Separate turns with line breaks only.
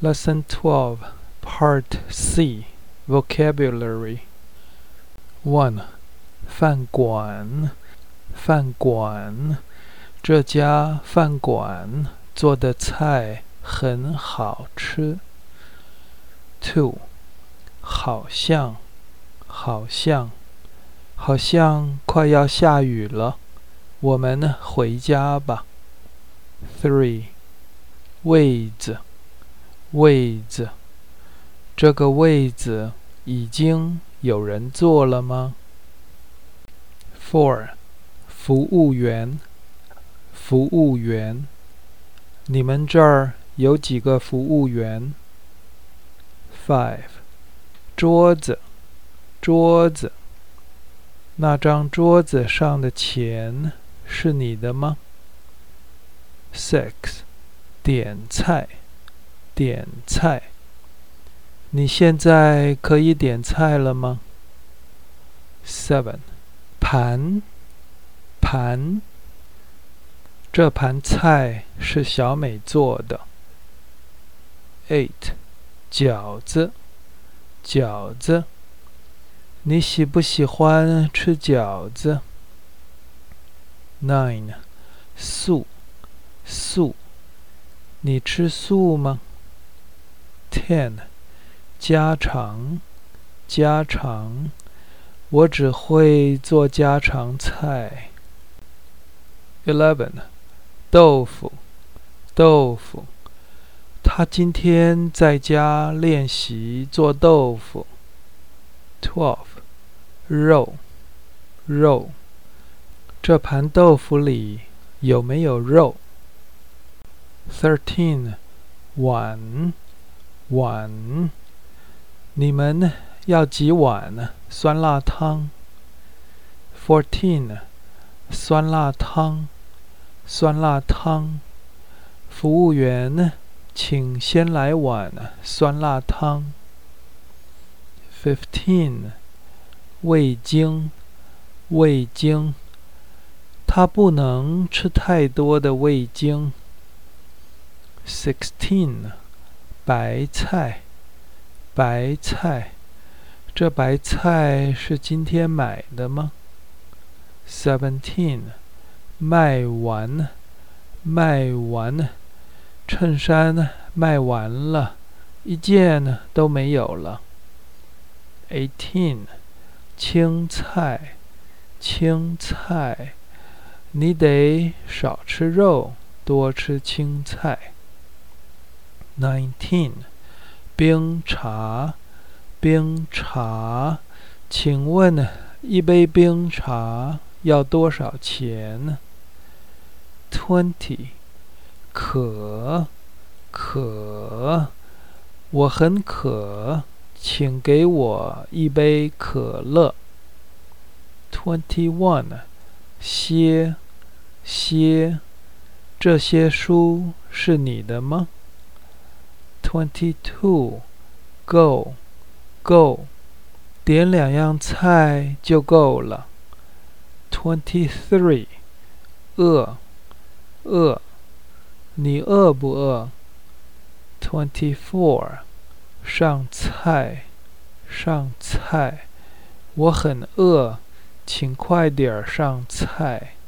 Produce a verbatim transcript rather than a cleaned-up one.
Lesson twelve, Part C, Vocabulary. one. 饭馆，饭馆，这家饭馆做的菜很好吃。two. 好像，好像，好像快要下雨了，我们回家吧。three. 位子，位子，这个位子已经有人坐了吗？ four. 服务员，服务员，你们这儿有几个服务员？ five. 桌子，桌子，那张桌子上的钱是你的吗？ six. 点菜，点菜，你现在可以点菜了吗？ seven. 盘，盘，这盘菜是小美做的。eight. 饺子，饺子，你喜不喜欢吃饺子？ nine. 素，素，你吃素吗？ ten. 家常，家常，我只会做家常菜。eleven. 豆腐，豆腐，他今天在家练习做豆腐。twelve. 肉，肉，这盘豆腐里有没有肉？ thirteen. 碗，碗，你们要几碗酸辣汤？ fourteen. 酸辣汤，酸辣汤，服务员，请先来碗酸辣汤。fifteen. 味精，味精，他不能吃太多的味精。sixteen. 白菜，白菜，这白菜是今天买的吗？ seventeen. 卖完，卖完，衬衫卖完了，一件都没有了。eighteen. 青菜，青菜，你得少吃肉，多吃青菜。nineteen. 冰茶，冰茶，请问一杯冰茶要多少钱？ twenty. 渴，渴，我很渴，请给我一杯可乐。twenty-one. 些，些，这些书是你的吗？ twenty-two. 够，够，点两样菜就够了。twenty-three. 饿，饿，你饿不饿？ twenty-four. 上菜，上菜，我很饿，请快点上菜。